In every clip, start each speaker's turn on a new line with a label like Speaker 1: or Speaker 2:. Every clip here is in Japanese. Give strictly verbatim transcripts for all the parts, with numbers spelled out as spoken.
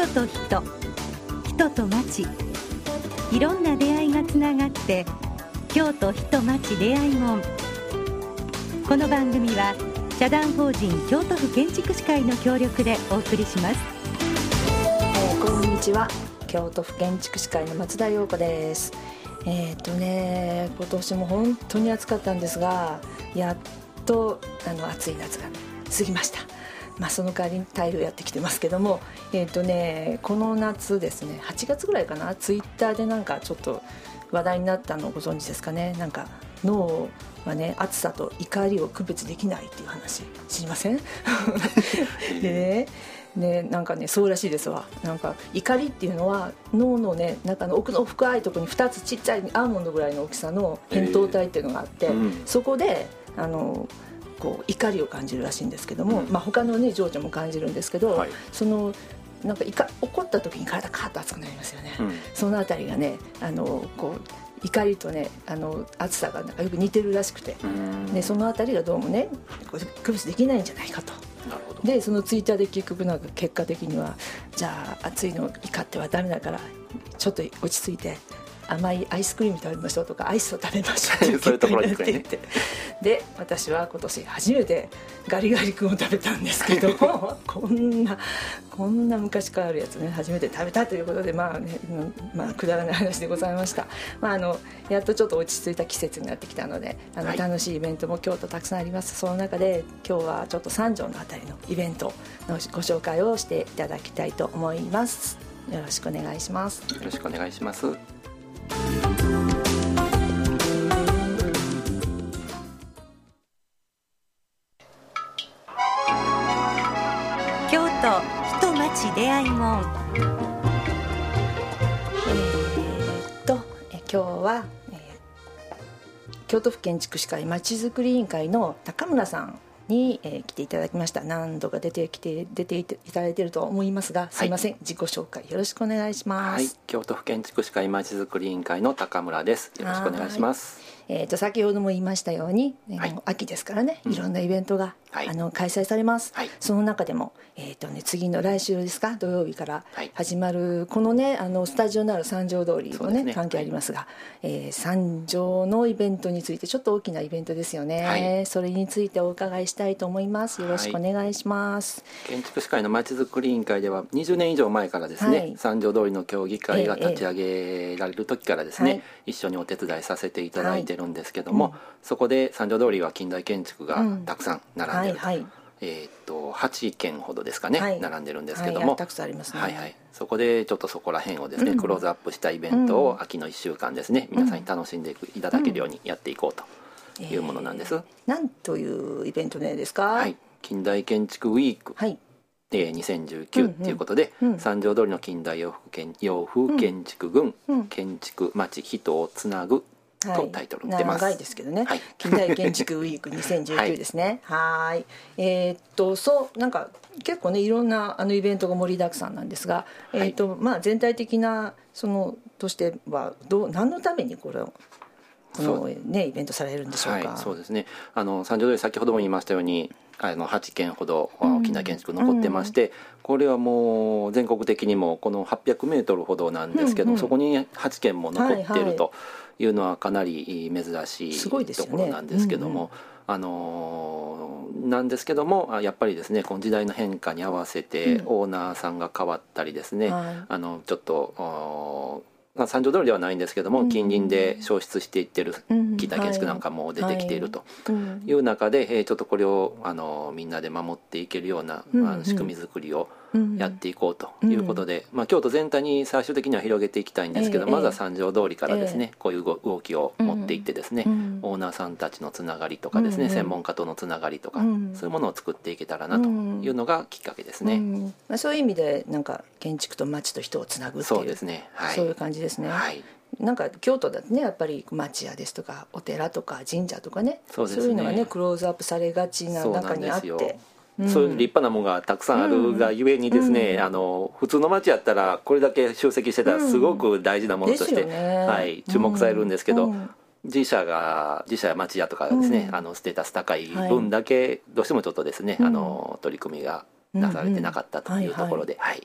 Speaker 1: と人、人と町、いろんな出会いがつながって京都人町出会いもん。この番組は社団法人京都府建築士会の協力でお送りします。
Speaker 2: えー、こんにちは。京都府建築士会の松田陽子です。えーとね今年も本当に暑かったんですが、やっとあの暑い夏が過ぎました。まあ、その代わりに台風やってきてますけども、えーとねこの夏ですね、はちがつぐらいかな、ツイッターでなんかちょっと話題になったのをご存知ですかね。なんか脳はね、暑さと怒りを区別できないっていう話知りません？でねね、なんかねそうらしいですわ。なんか怒りっていうのは脳のね中の奥の深いところにふたつちっちゃいアーモンドぐらいの大きさの扁桃体っていうのがあって、えーうん、そこであのこう怒りを感じるらしいんですけども、うん、まあ、他のね情緒も感じるんですけど、はい、そのなんか怒った時に体カーッと熱くなりますよね、うん、そのあたりがねあのこう怒りとねあの暑さがなんかよく似てるらしくて、でそのあたりがどうもね区別できないんじゃないかと。なるほど。でそのツイッターで結局なんか結果的にはじゃあ暑いの怒ってはダメだからちょっと落ち着いて甘いアイスクリーム食べましょうとかアイスを食べましょうってそういうところにって言って、で私は今年初めてガリガリ君を食べたんですけどこんなこんな昔からあるやつね初めて食べたということで、まあね、まあ、くだらない話でございました。まあ、あのやっとちょっと落ち着いた季節になってきたので、あの、はい、楽しいイベントも京都たくさんあります。その中で今日はちょっと三条のあたりのイベントのご紹介をしていただきたいと思います。よろしくお願いします。
Speaker 3: よろしくお願いします。
Speaker 1: 京都人町出会いもん。
Speaker 2: えー、っとえ今日は、えー、京都府建築士会まちづくり委員会の高村さんに、えー、来ていただきました。何度か出てきて出ていただいていると思いますが、すいません、はい、自己紹介よろしくお願いします。はい、
Speaker 3: 京都府建築士会まちづくり委員会の高村です。よろしくお願いします。
Speaker 2: えー、と先ほども言いましたように、はい、秋ですからね、いろんなイベントが、うん、あの開催されます、はい、その中でも、えーとね、次の来週ですか土曜日から始まる、はい、このねあのスタジオのある三条通りもね、ね関係ありますが、はい、えー、三条のイベントについてちょっと大きなイベントですよね、はい、それについてお伺いしたいと思います。よろしくお願いします、
Speaker 3: はい、建築士会のまちづくり委員会ではにじゅうねん以上前からですね、はい、三条通りの協議会が立ち上げられる時からですね、えーえー、一緒にお手伝いさせていただいてるんですけども、はい、うん、そこで三条通りは近代建築がたくさん並んでると、うん、はいはい、えー、っとはちけんほどですかね、はい、並んでるんですけども、はい、
Speaker 2: たくさんありますね、
Speaker 3: はいはい、そこでちょっとそこら辺をですね、うん、クローズアップしたイベントを秋のいっしゅうかんですね、皆さんに楽しんでいただけるようにやっていこうというものなんです、うん、
Speaker 2: えー、なんというイベント名ですか？
Speaker 3: はい、近代建築ウィーク、はい、にせんじゅうきゅうということで、うんうん、三条通りの近代洋風建、洋風建築群、うん、建築町人をつなぐとタイトル出ます。
Speaker 2: 長いですけどね、はい、近代建築ウィークにせんじゅうきゅうですね。はい、えー、っとそうなんか結構ねいろんなあのイベントが盛りだくさんなんですが、はい、えーっとまあ、全体的なそのとしてはどう何のためにこれをこの、ね、イベントされるんでしょうか？
Speaker 3: はい、そうですね、あの三条通り先ほども言いましたようにあのはちけんほど近代建築残ってまして、うんうん、これはもう全国的にもこのはっぴゃくメートルほどなんですけど、うんうん、そこにはちけんも残っているというのはかなり珍しいところなんですけども、あのなんですけどもやっぱりですねこの時代の変化に合わせてオーナーさんが変わったりですね、うん、あのちょっとまあ、三条通りではないんですけども、うん、近隣で消失していってる近代建築なんかも出てきているという中で、えー、ちょっとこれをあのみんなで守っていけるような、うん、あの仕組み作りをやっていこうということで、うん、まあ、京都全体に最終的には広げていきたいんですけど、えー、まずは三条通りからですね、えー、こういう動きを持っていってですね、うん、オーナーさんたちのつながりとかですね、うん、専門家とのつながりとか、うん、そういうものを作っていけたらなというのがきっかけですね、うん、
Speaker 2: まあ、そういう意味でなんか建築と街と人をつなぐっていう、
Speaker 3: そうですね、はい、
Speaker 2: そういう感じですね、はい、なんか京都だとねやっぱり町屋ですとかお寺とか神社とかね、そうですね、そういうのがねクローズアップされがちな中にあって、
Speaker 3: うん、そういう立派なものがたくさんあるがゆえにですね、うん、あの普通の町やったらこれだけ集積してたらすごく大事なものとして、うんね、はい、注目されるんですけど、うん、自社が自社や町屋とかがですね、うん、あのステータス高い分だけどうしてもちょっとですね、はい、あの取り組みがなされてなかったというところで、はいはい、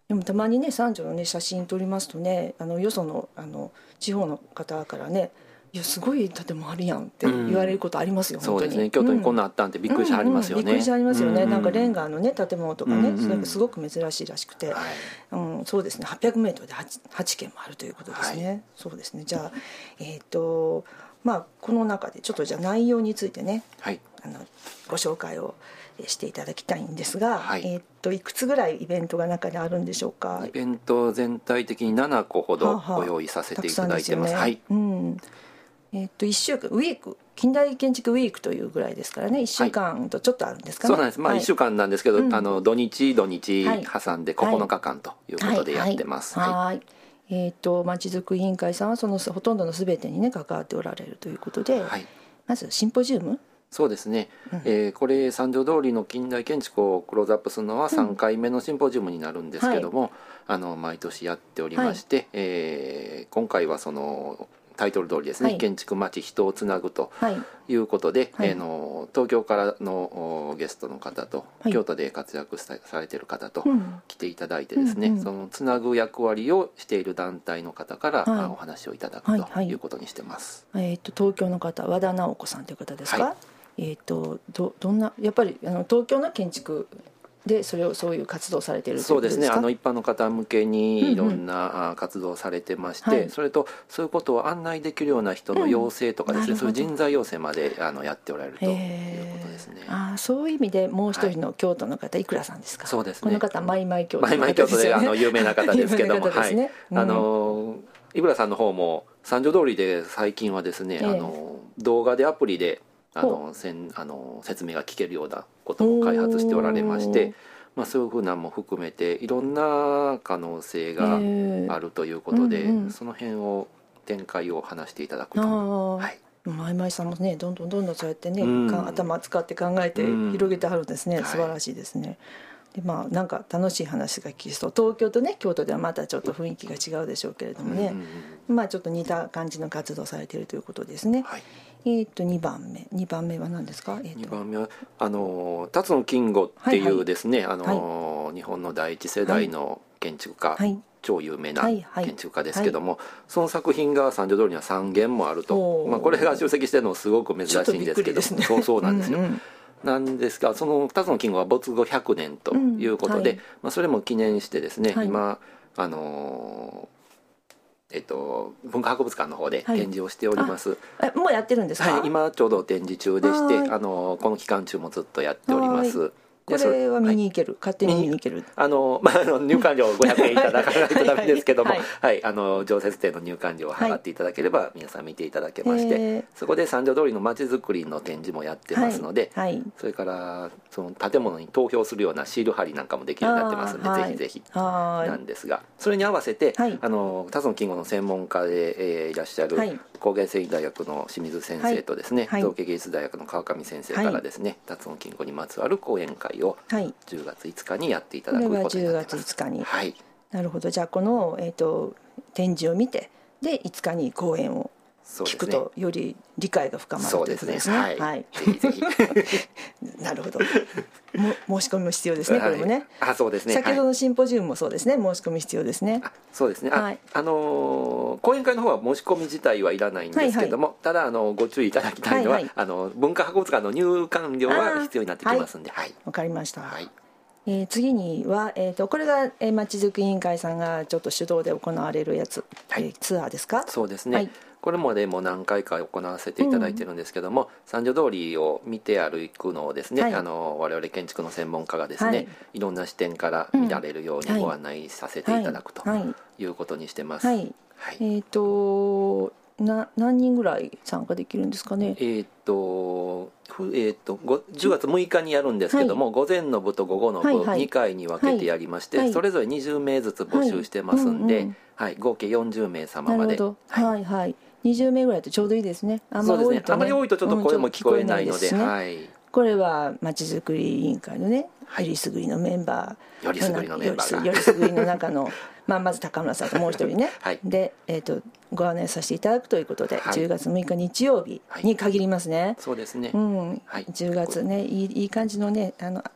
Speaker 2: でもたまにね三条のね写真撮りますとね、あのよそのあの地方の方からね、いやすごい建物あるやんって言われることありますよ、うん、
Speaker 3: そうですね、京都にこんなあったんってびっくりしはりますよね、
Speaker 2: うんうん、びっくりしはりますよね、
Speaker 3: うんうん、
Speaker 2: なんかレンガのね建物とかね、
Speaker 3: うんうん、
Speaker 2: すごく珍しいらしくて、はい、うん、そうですね、はっぴゃくメートルで 8, はちけんもあるということですね、はい、そうですね。じゃあえっ、ー、とまあこの中でちょっとじゃあ内容についてね、はい、あのご紹介をしていただきたいんですが、はい、えー、っといくつぐらいイベントが中にあるんでしょうか。
Speaker 3: イベント全体的にななこほどご用意させていただいてます。はい、うん、
Speaker 2: えー、っといっしゅうかんウィーク、近代建築ウィークというぐらいですからね、いっしゅうかんとちょっとあるんですかね。
Speaker 3: そうなんです、まあ、いっしゅうかんなんですけど、はい、あの土日土日挟んでここのかかんということでやってます。
Speaker 2: はいはいはいはい、えー、っとまちづくり委員会さんはそのほとんどのすべてにね関わっておられるということで、はい、まずシンポジウム。
Speaker 3: そうですね、うん、えー、これ三条通りの近代建築をクローズアップするのはさんかいめのシンポジウムになるんですけども、うん、はい、あの毎年やっておりまして、はい、えー、今回はそのタイトル通りですね、はい、建築街人をつなぐということで、はい、えー、の東京からのゲストの方と、はい、京都で活躍されている方と来ていただいてですね、うんうんうん、そのつなぐ役割をしている団体の方から、はい、お話をいただくということにしてます。
Speaker 2: はいはい、えー、と東京の方、和田直子さんという方ですか。はい、えー、と ど, どんなやっぱりあの東京の建築でそれをそういう活動されているということですか。
Speaker 3: そうですね、あの一般の方向けにいろんな活動をされてまして、うんうん、はい、それとそういうことを案内できるような人の養成とかですね、うん、そういう人材養成まであのやっておられるということですね。
Speaker 2: あ、そういう意味でもう一人の京都の方、はい、いくらさんですか。
Speaker 3: そうですね、
Speaker 2: この方マイマイ京都
Speaker 3: の方ですよね。マイマイ京都であの有名な方ですけども、はい、うん、あのいくらさんの方も三条通りで最近はですね、えー、あの動画でアプリであのせんあの説明が聞けるようなことも開発しておられまして、まあ、そういうふうなのも含めていろんな可能性があるということで、うんうん、その辺を展開を話していただくと、はい、
Speaker 2: まいまいさんもねどんどんどんどんそうやってね、うん、頭使って考えて広げてはるんですね、うん、素晴らしいですね、はい。でまあ、なんか楽しい話が聞くと東京とね京都ではまたちょっと雰囲気が違うでしょうけれどもね、うんうん、まあちょっと似た感じの活動されているということですね。はい、えー、とにばんめにばんめは何ですか。えー、
Speaker 3: にばんめはあの辰野金吾っていうですね、はいはい、あの、はい、日本の第一世代の建築家、はい、超有名な建築家ですけども、はいはい、その作品が三条通りにはさんげんもあると、まあ、これが集積してるのもすごく珍しいんですけど、ね、そうそうなんですよ。うんうん、なんですがその辰野金吾は没後ひゃくねんということで、うん、はい、まあ、それも記念してですね、はい、今あのーえっと、文化博物館の方で展示をしております、
Speaker 2: はい、もうやってるんですか。
Speaker 3: はい、今ちょうど展示中でして、あのこの期間中もずっとやっております。
Speaker 2: これは見に行ける、はい、勝手に見に行ける。
Speaker 3: あの、まあ、あの入館料ごひゃくえんいただかないとダメですけども、はい、はいはい、あの常設展の入館料を払っていただければ、はい、皆さん見ていただけまして、そこで三条通りのまちづくりの展示もやってますので、はいはい、それからその建物に投票するようなシール貼りなんかもできるようになってますので、はい、ぜひぜひなんですが、それに合わせて、はい、あの辰野金吾の専門家で、えー、いらっしゃる、はい、工芸繊維大学の清水先生とですね、はい、造形芸術大学の川上先生からですね、辰野金吾にまつわる講演会を、はい、じゅうがついつかにやっていただくことになってます。これはじゅうがついつかに、はい、
Speaker 2: なるほど。じゃあこの、えーと、展示を見てでいつかに講演を聞くと、ね、より理解が深まるということですね。はいはい、ぜひぜひなるほど。も申し込みも必要ですね、これもね。
Speaker 3: あ、そうですね。
Speaker 2: 先ほどのシンポジウムもそうですね、申し込み必要ですね。
Speaker 3: あ、そうですね。あ、はい、あのー、講演会の方は申し込み自体はいらないんですけども、はいはい、ただあのご注意いただきたいのは、はいはい、あの文化博物館の入館料は必要になってきますんで、はい。
Speaker 2: わかりました。はい。えー、次には、えー、とこれがまちづくり委員会さんがちょっと主導で行われるやつ、はい、えー、ツアーですか。
Speaker 3: そうですね、
Speaker 2: はい、
Speaker 3: これまでも何回か行わせていただいてるんですけども、うん、三条通りを見て歩くのをですね、はい、あの我々建築の専門家がですね、はい、いろんな視点から見られるようにご案内させていただくということにしてます。はいはいはい、
Speaker 2: えっ、ー、とな何人ぐらい参加できるんですかね。
Speaker 3: えーとえー、とじゅうがつむいかにやるんですけども、はい、午前の部と午後の部、はいはい、にかいに分けてやりまして、はい、それぞれにじゅうめいずつ募集してますんで、はい、うんうんはい、合計よんじゅうめいさままで。なるほど、はいはいはい、にじゅうめいぐらいとちょうどいいですね。あんまり多いとね、 あまり多いとちょっと声も聞こえないので、うん、はい、
Speaker 2: これはまちづくり委員会のね、よりすぐりのメンバー、
Speaker 3: よりすぐりのメンバーが
Speaker 2: よりすぐりの中のまあまず高村さんともう一人ね、はい、で、えー、とご案内させていただくということで、はい、じゅうがつむいか日曜日に限りますね。はい、
Speaker 3: そうですね、
Speaker 2: うんはい、じゅうがつね、いい、いい感じのね、あの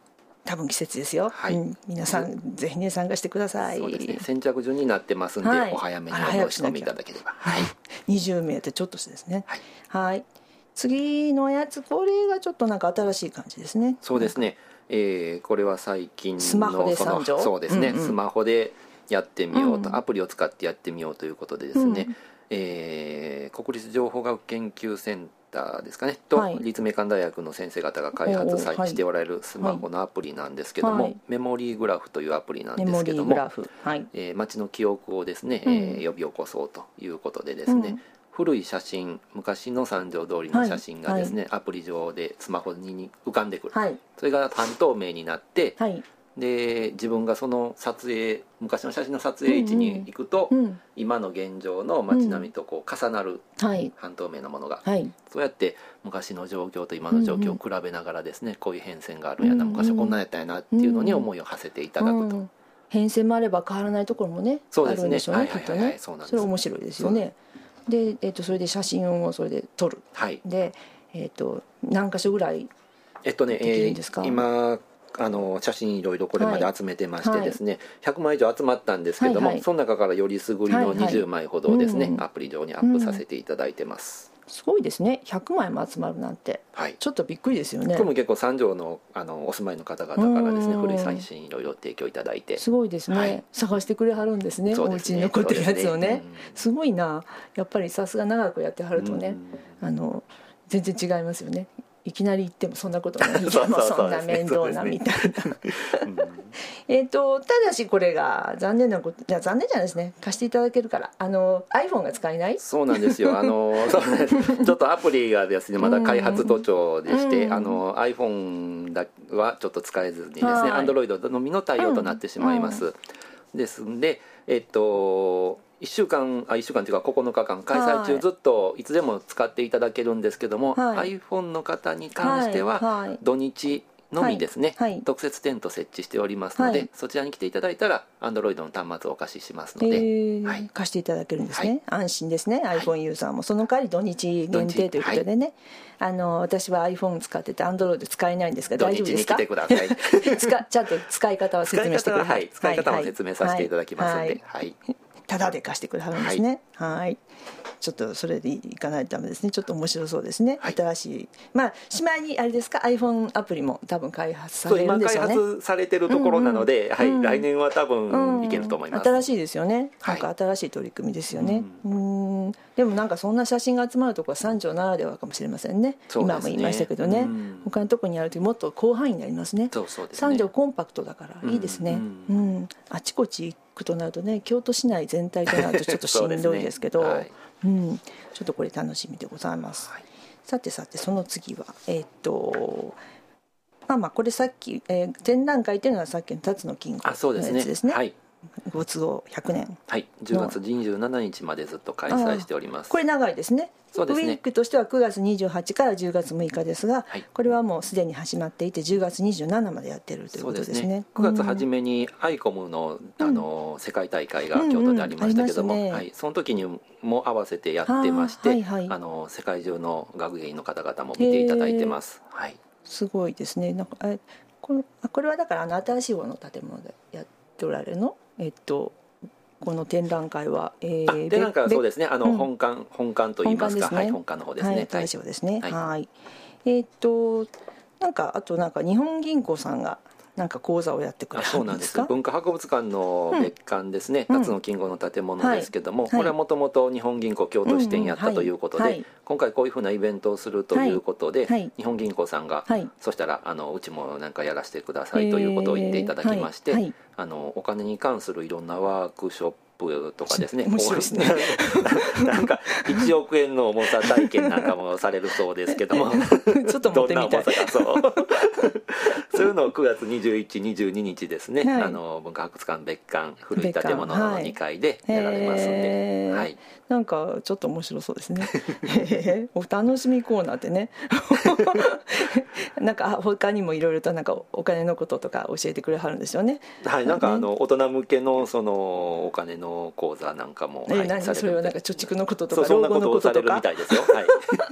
Speaker 2: 多分季節ですよ、
Speaker 3: はい、
Speaker 2: うん、皆さんぜひね参加してください。
Speaker 3: そうですね、先着順になってますんで、はい、お早めにお申し込みいただければ、はい、
Speaker 2: にじゅうめいってちょっとしてですね。
Speaker 3: はい、
Speaker 2: はい、次のやつ、これがちょっとなんか新しい感じですね。
Speaker 3: そうですね、えー、これは最近の
Speaker 2: スマホで参上、
Speaker 3: そうですね、うんうん、スマホでやってみようと、
Speaker 2: うん、
Speaker 3: アプリを使ってやってみようということでですね、うん、えー、国立情報学研究センターですかねと、はい、立命館大学の先生方が開発さしておられるスマホのアプリなんですけども、はい、メモリーグラフというアプリなんですけども、はい、えー、街の記憶をですね、うん、えー、呼び起こそうということでですね、うん、古い写真、昔の三条通りの写真がですね、はい、アプリ上でスマホに浮かんでくる、はい、それが半透明になって、はい、で自分がその撮影、昔の写真の撮影位置に行くと、うんうん、今の現状の街並みとこう重なる、うん、半透明なものが、はい、そうやって昔の状況と今の状況を比べながらですね、うんうん、こういう変遷があるんやな、昔はこんなんやったんやなっていうのに思いを馳せていただくと、うんうん、
Speaker 2: 変遷もあれば変わらないところもね、あるんでしょうね、きっとね。それ面白いですよね。で、えー、とそれで写真をそれで撮る、はい、で、えー、と何箇所ぐらいできるんですか？
Speaker 3: えっとね、えー、今あの写真いろいろこれまで集めてましてですね、はい、ひゃくまい以上集まったんですけども、はいはい、その中からよりすぐりのにじゅうまいほどをですね、はいはい、アプリ上にアップさせていただいてます、
Speaker 2: うん、すごいですね、ひゃくまいも集まるなんて、はい、ちょっとびっくりですよね。
Speaker 3: これも結構三条 の, あのお住まいの方々からですね、古い写真いろいろ提供いただいて、
Speaker 2: すごいですね、はい、探してくれはるんですね、お家に残ってるやつをね、すごいな、やっぱりさすが長くやってはるとね、あの全然違いますよね。いきなり行ってもそんなことない、いやもうそんな面倒なみたいなえっとただしこれが残念なこと、じゃ残念じゃないですね、貸していただけるから、あの iPhone が使えない。
Speaker 3: そうなんですよ、あのちょっとアプリがですねまだ開発途中でして、あの iPhone だはちょっと使えずにですね、 Android のみの対応となってしまいます、うんうん、ですんでえっといっしゅうかんあいっしゅうかんというかここのかかん開催中、ずっといつでも使っていただけるんですけども、はい、iPhone の方に関しては土日のみですね、はいはい、特設テント設置しておりますので、はい、そちらに来ていただいたら Android の端末をお貸ししますので、えーはい、
Speaker 2: 貸していただけるんですね、はい、安心ですね、はい、iPhone ユーザーもその代わり土日限定ということでね、はい、あの私は iPhone 使ってて Android 使えないんですが大丈夫ですか？
Speaker 3: 土日に来てください
Speaker 2: 使ちゃんと使い方は説明してください。
Speaker 3: 使い方は説明させていただきますので、はい
Speaker 2: はいはい、タダで貸してくださるんですね、はい、はい、ちょっとそれでいかないとダメですね。ちょっと面白そうですね、はい、新しい、まあしまいにあれですか、 iPhone アプリも多分開発されるんでしょうね。
Speaker 3: 今開発されてるところなので、うんうん、はい、うん、来年は多分いけると思います、
Speaker 2: うん、新しいですよね、なんか新しい取り組みですよね、はい、うんでもなんかそんな写真が集まるところは三条ならではかもしれません ね, ね今も言いましたけどね、うん、他のところにあるともっと広範囲になりますね。
Speaker 3: そうそうですね、
Speaker 2: 三条コンパクトだからいいですね、うんうんうん、あちこち行くとなるとね、京都市内全体となるとちょっとしんどいですけど、ね、はい、うん、ちょっとこれ楽しみでございます、はい、さてさてその次はえー、っとまあまあこれさっき、えー、展覧会っていうのはさっきの辰野金吾のやつですね。
Speaker 3: ですね、はい、
Speaker 2: ご都合ひゃくねん、
Speaker 3: はい、じゅうがつにじゅうしちにちまでずっと開催しております。
Speaker 2: これ長いですね。そうですね、ウィークとしてはくがつにじゅうはちからじゅうがつむいかですが、はい、これはもうすでに始まっていてじゅうがつにじゅうしちまでやってるということですね。そうですね、くがつ初めにアイコム の, あの、うん、世界大会が京都でありましたけども、うんうんね、はい、その時にも合わせてやってまして、はいはい、あの世界中の学芸員の方々も見ていただいてます、はい、 すごいですね。なんかえこれこれはだからあの新しい方の建物でやっておられるの、えっとこの展覧会は、えー、
Speaker 3: 展覧会はそうですね、あの、うん、本館本館といいますか、本館ですね、はい、本館の方ですね、はい、
Speaker 2: 新しい方ですね、はい、はい、えー、っとなんかあとなんか日本銀行さんがなんか講座をやってくれるんですか？
Speaker 3: そうなんです。文化博物館の別館ですね、うん、辰野金吾の建物ですけども、うん、これはもともと日本銀行京都支店やったということで、うんうんはい、今回こういうふうなイベントをするということで、はい、日本銀行さんが、はい、そしたらあのうちもなんかやらせてくださいということを言っていただきまして、はいはい、あのお金に関するいろんなワークショップとかですね、
Speaker 2: 面白いですね
Speaker 3: なんかいちおくえんの重さ体験なんかもされるそうですけども
Speaker 2: ちょっと持ってみたい、
Speaker 3: どんな重さか、そうそういうのをくがつにじゅういち、にじゅうににちですね、はい、あの文化博物館別館古い建物のにかいでやられますんで、はいはい、
Speaker 2: なんかちょっと面白そうですねお楽しみコーナーってねなんか他にもいろいろとなんかお金のこととか教えてくれはるんですよね。
Speaker 3: はい、なんかあの大人向けのそのお金の講座なんかも、
Speaker 2: はい、何それはなんか貯蓄のこととか
Speaker 3: 老後のこととか、そんなことをされるみたいですよ、はい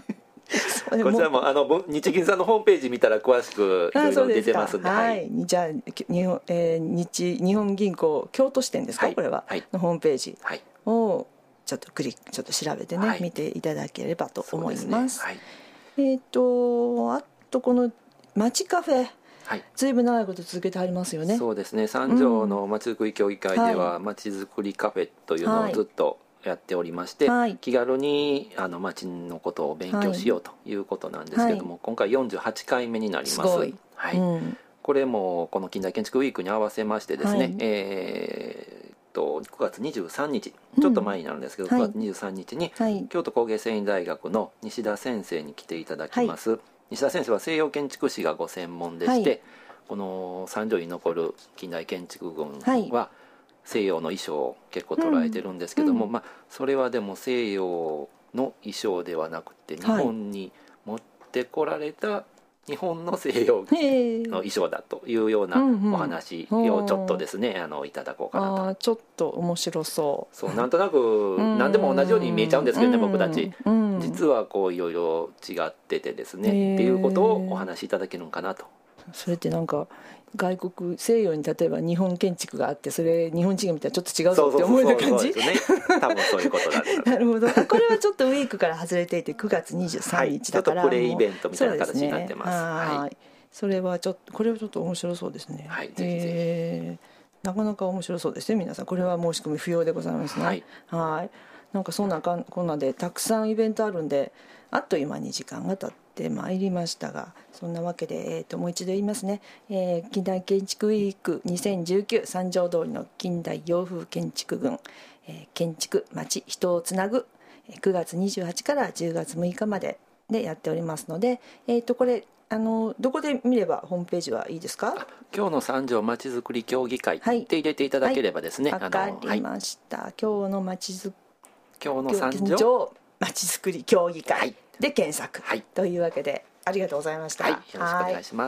Speaker 3: こちらもあの日銀さんのホームページ見たら詳しくいろいろ出てますんで、
Speaker 2: はい、じゃあ日本、えー、日, 日本銀行京都支店ですか、はい、これは、はい、のホームページをちょっとクリックちょっと調べてね、はい、見ていただければと思います。
Speaker 3: そうですね、
Speaker 2: はい、えっ、ー、とあとこの町カフェ、はい、ずいぶん長いこと続けてありますよね。
Speaker 3: そうですね、三条のまちづくり協議会ではまちづくりカフェというのをずっとやっておりまして、はい、気軽にあの町のことを勉強しようということなんですけども、はい、今回よんじゅうはちかいめになります。すごい、はい、うん、これもこの近代建築ウィークに合わせましてですね、はい、えー、とくがつにじゅうさんにち、ちょっと前になるんですけど、うん、くがつにじゅうさんにちに、はい、京都工芸繊維大学の西田先生に来ていただきます。はい、西田先生は西洋建築史がご専門でして、はい、この三条に残る近代建築群は西洋の衣装を結構捉えてるんですけども、うん、まあ、それはでも西洋の衣装ではなくて日本に持ってこられた日本の西洋の衣装だというようなお話をちょっとですね、あのいただこうかなと。
Speaker 2: あ、ちょっと面白そう。
Speaker 3: そう、なんとなく何でも同じように見えちゃうんですけどね、僕たち実はこういろいろ違っててですねっていうことをお話しいただけるのかなと。
Speaker 2: それってなんか外国西洋に例えば日本建築があってそれ日本人が見たらちょっと違うぞって思える感じ。
Speaker 3: そうそうそうそうですね、多分そういうことだと
Speaker 2: なるほど。これはちょっとウィークから外れていてくがつにじゅうさんにちだから、
Speaker 3: はい、ちょっとプレイイベントみたいな形になってます。
Speaker 2: はい、それはちょっとこれはちょっと面白そうですね。
Speaker 3: はい、ぜひぜ
Speaker 2: ひ。なかなか面白そうですね。皆さんこれは申し込み不要でございますね。はい、はい、なんかそんなこんなでたくさんイベントあるんであっという間に時間が経ってまいりましたが、そんなわけで、えー、ともう一度言いますね、えー、近代建築ウィークにせんじゅうきゅう三条通りの近代洋風建築群、えー、建築町人をつなぐくがつにじゅうはちからじゅうがつむいかまででやっておりますので、えー、とこれあのどこで見ればホームページはいいですか？
Speaker 3: 今日の三条まちづくり協議会って入れていただければですね、
Speaker 2: わ、はい、かりました、はい、今日のまちづ
Speaker 3: 今日の三条
Speaker 2: まちづくり協議会で検索、はい、というわけでありがとうございました。
Speaker 3: はい、よろしくお願いします。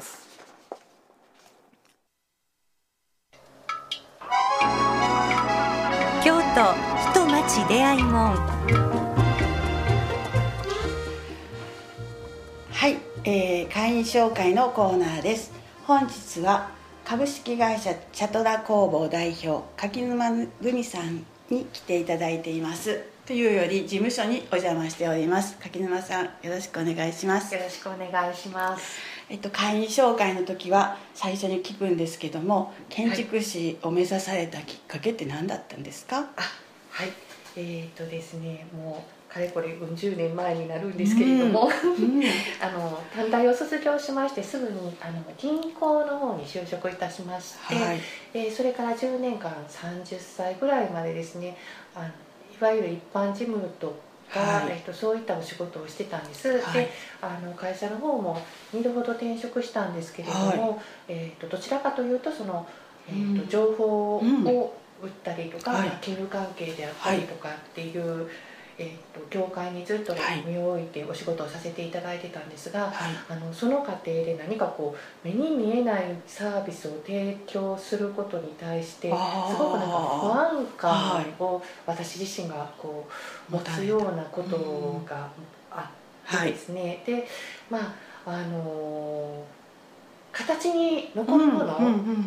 Speaker 1: 京都人町出会い門。
Speaker 4: はい、えー、会員紹介のコーナーです。本日は株式会社チャトラ工房代表柿沼瑠美さんに来ていただいています。というより事務所にお邪魔しております。柿沼さん、よろしくお願いします。
Speaker 5: よろしくお願いします。
Speaker 4: えっと、会員紹介の時は最初に聞くんですけども、建築士を目指されたきっかけって何だったんですか？
Speaker 5: あ、はい、えー、っとですねもうかれこれうん十年前になるんですけれども、うんうん、あの短大を卒業しましてすぐにあの銀行の方に就職いたしまして、はい、えー、それからじゅうねんかんさんじゅっさいぐらいまでですね、あのいわゆる一般事務とか、はい、えー、とそういったお仕事をしてたんです。はい、であの会社の方もにどほど転職したんですけれども、はい、えー、とどちらかというとその、えー、と情報を売ったりとか、うん、金融関係であったりとかっていう、はい、えー、と業界にずっと身を置いてお仕事をさせていただいてたんですが、はい、あのその過程で何かこう目に見えないサービスを提供することに対してすごくなんか不安感を私自身がこう持つようなことがあってですね、はい、でまああのー、形に残るもの、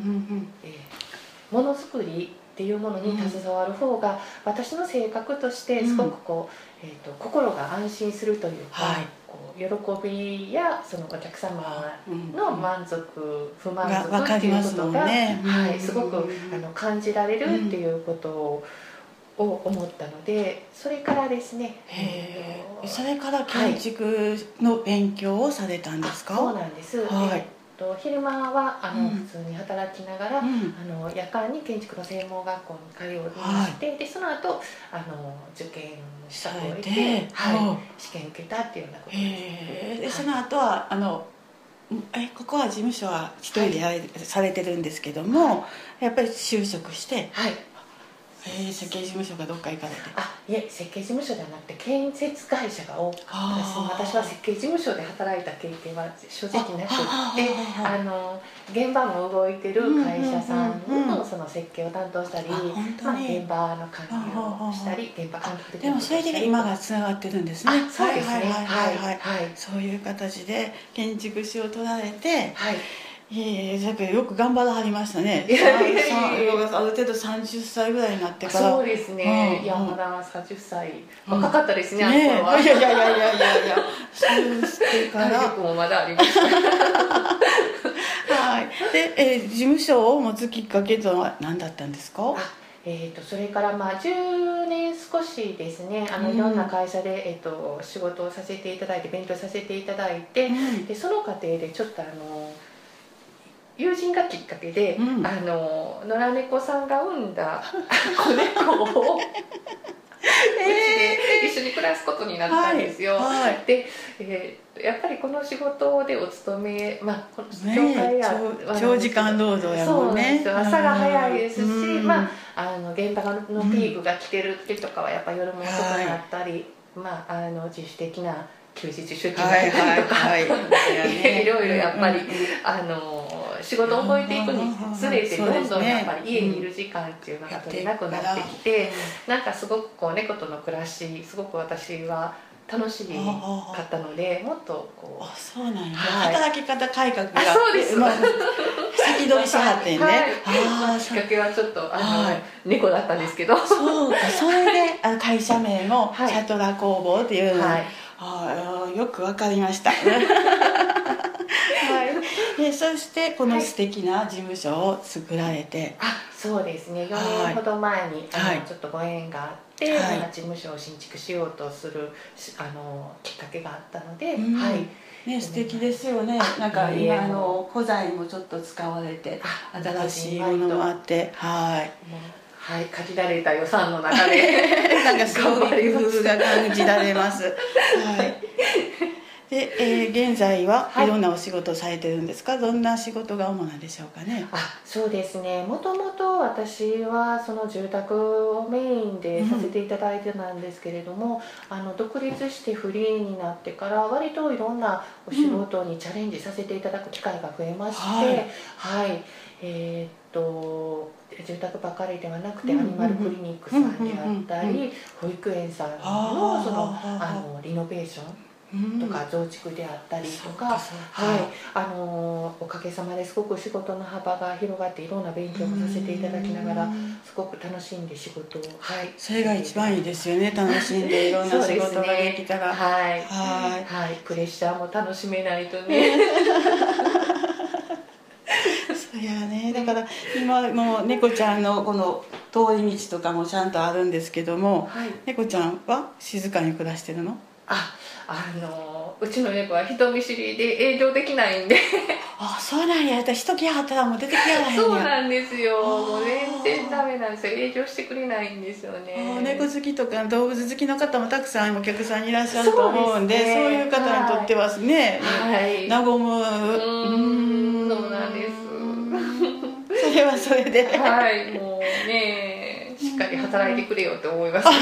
Speaker 5: ものづくりっていうものに携わる方が私の性格としてすごくこう、うん、えーと、心が安心するというか、はい、こう喜びやそのお客様の満足、うん、不満足っていうことが、ね、はい、すごくあの感じられるっていうことを、うん、を思ったので、それからですね、
Speaker 4: へー、それから建築の勉強をされたんですか？
Speaker 5: そうなんです、はい、昼間はあの、うん、普通に働きながら、うん、あの夜間に建築の専門学校に通いまして、はい、でその後あの受験資格を得て、はい、試験受けたっていうようなことです。
Speaker 4: へー、でその後はあのえここは事務所は一人でやれ、はい、されてるんですけども、はい、やっぱり就職して、
Speaker 5: はい、
Speaker 4: えー、設計事務所がどっか行かれて。
Speaker 5: あ、いえ、設計事務所ではなくて建設会社が多かったです。私は設計事務所で働いた経験は正直なくって、あの現場も動いてる会社さんのその設計を担当したり、まあ、現場の管理をしたり、現場監督的なことをしたり。
Speaker 2: でもそれで今がつながってるんですね。
Speaker 5: そうですね。
Speaker 2: はいはいはいはい、
Speaker 5: はい、
Speaker 2: そういう形で建築士を取られて、
Speaker 5: はい。
Speaker 2: いえいえ、だけどよく頑張らはりましたね。
Speaker 5: いやいやいや
Speaker 2: ある程度さんじゅっさいぐらいになってから。
Speaker 5: そうですね、うん、いやまださんじゅっさい、若かったですね、うん、
Speaker 2: ね、
Speaker 5: あの頃は。
Speaker 2: いやいやいやいやいやいや、そうしてから
Speaker 5: 体力もまだありました
Speaker 2: はい。で、えー、事務所を持つきっかけとは何だったんですか？
Speaker 5: あ、えー、とそれからまあじゅうねん少しですね、あのいろんな会社で、えー、と仕事をさせていただいて勉強させていただいて、うん、でその過程でちょっとあの友人がきっかけで、うん、あの野良猫さんが産んだ子猫をうちで一緒に暮らすことになったんですよ。はいはい、で、えー、やっぱりこの仕事でお勤め、まあ、この業界や、
Speaker 2: ね、長時間労働やもんね。
Speaker 5: そうなんですよ、朝が早いですし、うん、まあ、あの現場のピークが来てる時とかはやっぱ夜も遅くなったり、はい、まあ、あの自主的な休日出勤が出たりとか、はいはいはい、いろいろやっぱり、うん、あの仕事を覚えていくにつれてどんどんやっぱり家にいる時間っていうのが取れなくなってきて、なんかすごくこう猫との暮らしすごく私は楽しかったので、もっとこう、
Speaker 2: あ、そうなんや、
Speaker 5: はい、
Speaker 2: 働き方改革が
Speaker 5: そうです、
Speaker 2: まあ、先取りしはってんね、はい、
Speaker 5: あ、きっかけはちょっとあの、はい、猫だったんですけど、
Speaker 2: そうか、それであの会社名もシャトラ工房っていうの、はい、あ、よくわかりましたはい、でそしてこの素敵な事務所を作られて、はい、
Speaker 5: あ、そうですね、よねんほど前に、はい、あのちょっとご縁があって、はい、事務所を新築しようとするあのきっかけがあったので、うん、はい、
Speaker 2: ね、素敵ですよね。なんか今の古材もちょっと使われて新しいものもあって、はい、
Speaker 5: はい、限られた予算の中で
Speaker 2: なんかすごい工夫が感じられますはいで、えー、現在はいろんなお仕事をされてるんですか？はい、どんな仕事が主なんでしょうかね？
Speaker 5: あ、そうですね、もともと私はその住宅をメインでさせていただいてたんですけれども、うん、あの独立してフリーになってから割といろんなお仕事にチャレンジさせていただく機会が増えまして、うん、はい、はい、えー、っと住宅ばかりではなくて、うん、アニマルクリニックさんであったり、保育園さんのそのあのリノベーションとか増築であったりとか、はい、あのおかげさまですごく仕事の幅が広がって、いろんな勉強もさせていただきながらすごく楽しんで仕事を、はい、
Speaker 2: それが一番いいですよね。楽しんでいろんな仕事ができたら、
Speaker 5: ね、はい、はい、はい、プレッシャーも楽しめないとね
Speaker 2: いやね、だから今も猫ちゃんのこの通り道とかもちゃんとあるんですけども、はい、猫ちゃんは静かに暮らしてるの？
Speaker 5: あ、あのうちの猫は人見知りで営業できないんで
Speaker 2: あ、そうなんや。私人来はったらもう出てきやらへんや。
Speaker 5: そうなんですよ、もう全然ダメなんですよ、営業してくれないんですよね。
Speaker 2: 猫好きとか動物好きの方もたくさんお客さんいらっしゃると思うんで、そう、ね、そういう方にとってはね、はい、和む、う
Speaker 5: ーん、そうなんです
Speaker 2: それはそれで
Speaker 5: はい、もうね、しっかり働いてくれよって思います、ね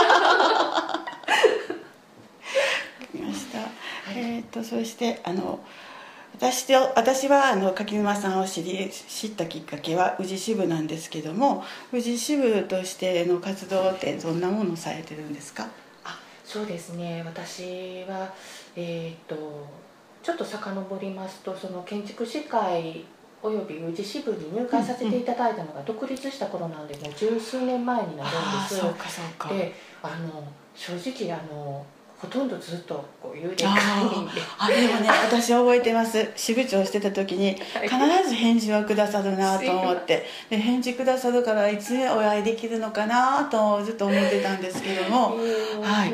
Speaker 2: えー、とそしてあの 私, と私はあの柿沼さんを知り知ったきっかけは宇治支部なんですけども、宇治支部としての活動ってどんなものをされてるんですか？
Speaker 5: あ、そうですね、私は、えー、とちょっと遡りますと、その建築士会および宇治支部に入会させていただいたのが独立した頃なんで、もう十数年前になるんです。
Speaker 2: そうかそうか。
Speaker 5: で、あの正直あのほとんどずっとこう幽霊会員で、
Speaker 2: あでもね私覚えてます。支部長してた時に必ず返事はくださるなと思ってで返事くださるからいつお会いできるのかなとずっと思ってたんですけども、はい、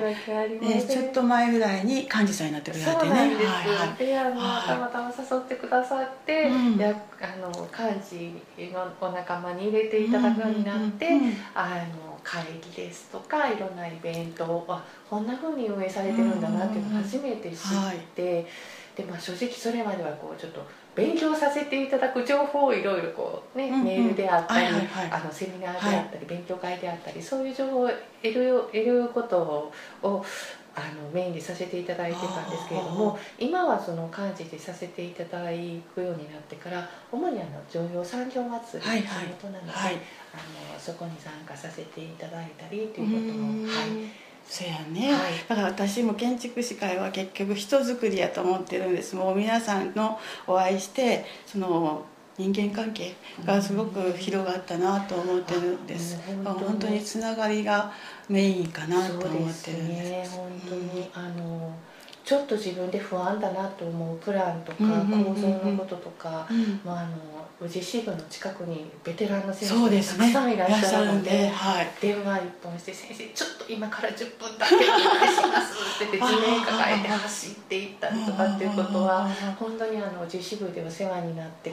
Speaker 2: ね、ちょっと前ぐらいに幹事さんになってくれてね。
Speaker 5: そうなんです、はいはい、であの、はい、たまたま誘ってくださって、うん、やあの幹事のお仲間に入れていただくようになって、うんうんうん、あの会議ですとかいろんなイベントをこんな風に運営されてるんだなっていうのを初めて知って、はい、で、まあ、正直それまではこうちょっと勉強させていただく情報をいろいろこう、ね
Speaker 4: うんうん、
Speaker 5: メールであったり、
Speaker 4: はいはいはい、
Speaker 5: あのセミナーであったり、はい、勉強会であったり、そういう情報を得る、得ることをあのメインでさせていただいてたんですけれども、今はその幹事でさせていただくようになってから主にあの常陽産業祭りの仕事なので、はいはい、あのそこに参加させていただいたりということも、はい、
Speaker 4: そうやね、
Speaker 5: はい、
Speaker 4: だから私も建築士会は結局人づくりやと思ってるんです。もう皆さんのお会いしてその人間関係がすごく広がったなと思ってるんです、うん、本当に、本当につながりがメインかなと思ってるんです。そうですね、
Speaker 5: 本当に、うん、あのちょっと自分で不安だなと思うプランとか構造のこととか、うんうんうん、まあ、あの宇治支部の近くにベテランの先生がたくさんいらっしゃるので、ね、はい、電話一本して先生ちょっと今からじゅっぷんだけお願いしますって言って地名抱えて走っていったりとかっていうことは本当にあの宇治支部でお世話になってから、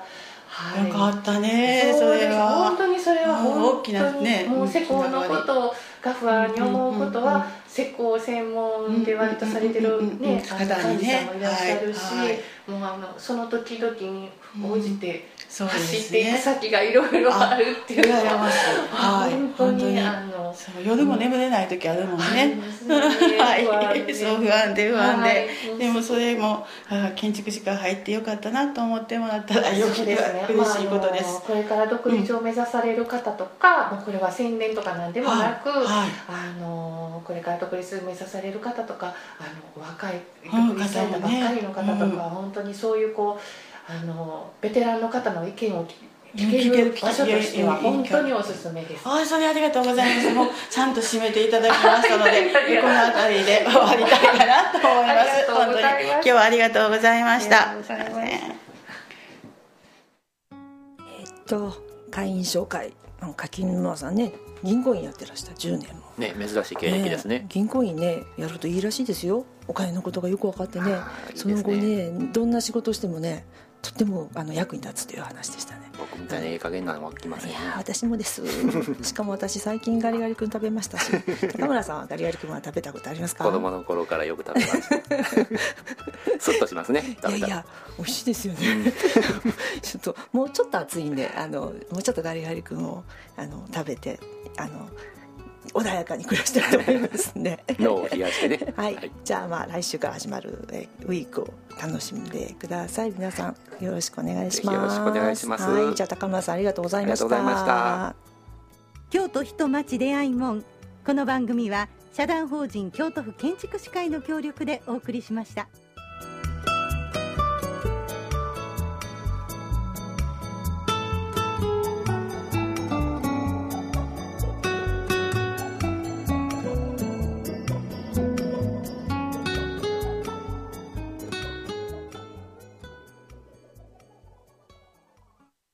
Speaker 4: はい、よかったね。それは
Speaker 5: 本当にそれは本当に
Speaker 4: 大きなね、
Speaker 5: もう施工のことが不安に思うことは施工専門で割とされてるね、あの幹事さんもいらっしゃるし、はいはい、もうあのその時々に応じて走っていく先がいろいろあるっていうのは、はい、本当にあの
Speaker 4: 夜も眠れない時あるもんね。はい、そう不安で不安で、はい、でもそれも建築士から入ってよかったなと思ってもらったらよきですね。嬉しいことです、まあ、
Speaker 5: これから独立を目指される方とか、うん、これは宣伝とかなんでもなく、はいはい、あのこれから独立を目指される方とか、あの若い独立されたばっかりの方とか、うん、本当にそういうこうあのベテランの方の意見を聞ける場所としては本当におすすめです。
Speaker 4: あ、それありがとうございます。もうちゃんと締めていただきましたのでこの辺りで終わりたいかなと思います。本当に今日はありがとうございました。
Speaker 2: えっと会員紹介、柿沼さんね、銀行員やってらしたじゅうねんも
Speaker 3: ね、珍しい経歴ですね。
Speaker 2: ね、銀行員ねやるといいらしいですよ。お金のことがよく分かってね、いいですね。その後ね、どんな仕事してもね、とってもあの役に立つという話でしたね。
Speaker 3: 僕みたいなええ加減なのは来ませんね。
Speaker 2: いや私もですしかも私最近ガリガリ君食べましたし高村さんはガリガリ君は食べたことありますか？
Speaker 3: 子供の頃からよく食べましたスッとしますね。
Speaker 2: いやいや美味しいですよねちょっともうちょっと暑いんで、あのもうちょっとガリガリ君をあの食べてあの穏やかに暮らしてると思いますね
Speaker 3: 脳を冷やしてね
Speaker 2: はい、はい、じゃあまあ来週から始まるえウィークを楽しんでください。皆さんよろしくお願いします。
Speaker 3: よろしくお願いします。
Speaker 2: はい、じゃあ高村さんありがとうございました。
Speaker 3: ありがとうございま
Speaker 1: した。京都人町出会い門、この番組は社団法人京都府建築士会の協力でお送りしました。